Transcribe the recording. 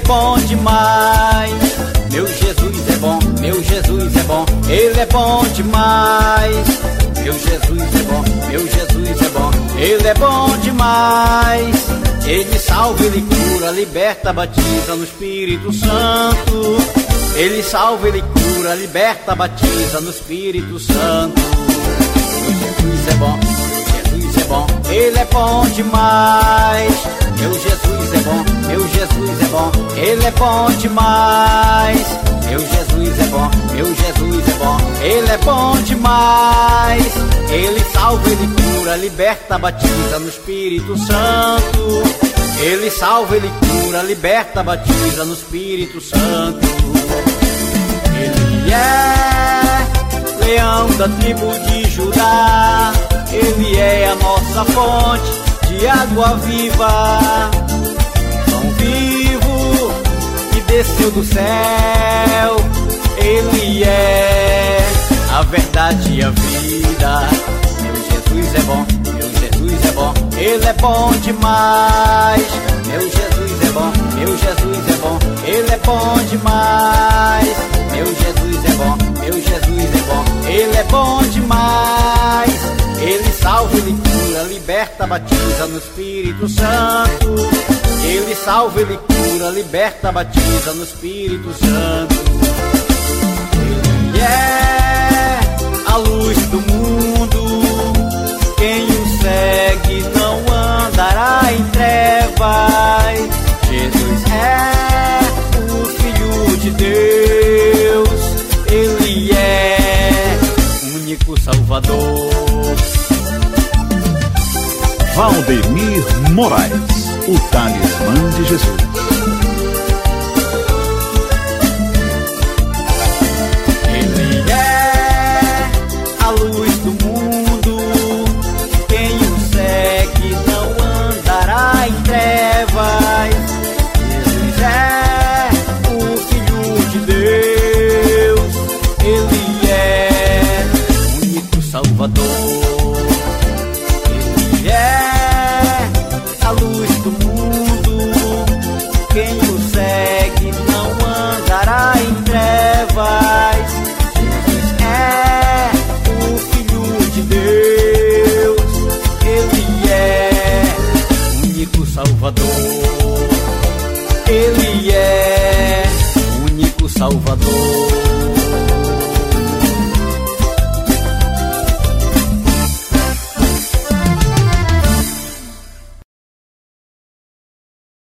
bom demais. Meu Jesus é bom, meu Jesus é bom, Ele é bom demais. Meu Jesus é bom, meu Jesus é bom, Ele é bom demais. Ele salva, Ele cura, liberta, batiza no Espírito Santo. Ele salva, Ele cura, liberta, batiza no Espírito Santo. Meu Jesus é bom, meu Jesus é bom, Ele é bom demais. Meu Jesus é bom, meu Jesus é bom, Ele é bom demais. Meu Jesus é bom, meu Jesus é bom, Ele é bom demais. Ele salva, Ele cura, liberta, batiza no Espírito Santo. Ele salva, Ele cura, liberta, batiza no Espírito Santo. Ele é leão da tribo de Judá. Ele é a nossa fonte de água viva. Pão vivo que desceu do céu. Ele é a verdade e a vida. Meu Jesus é bom, meu Jesus é bom, Ele é bom demais. Meu Jesus é bom, meu Jesus é bom, Ele é bom demais. Meu Jesus é bom, meu Jesus é bom, Ele é bom demais. Ele salva, Ele cura, liberta, batiza no Espírito Santo. Ele salva, Ele cura, liberta, batiza no Espírito Santo. Ele é a luz do mundo. Quem o segue não andará em trevas. Jesus é o Filho de Deus. Ele é o único Salvador. Valdemir Moraes, o talismã de Jesus. Ele é a luz do mundo. Quem o segue não andará em trevas. Jesus é o Filho de Deus. Ele é o único Salvador. Ele é a luz do mundo. Quem o segue não andará em trevas. Jesus é o Filho de Deus. Ele é o único Salvador. Ele é o único Salvador.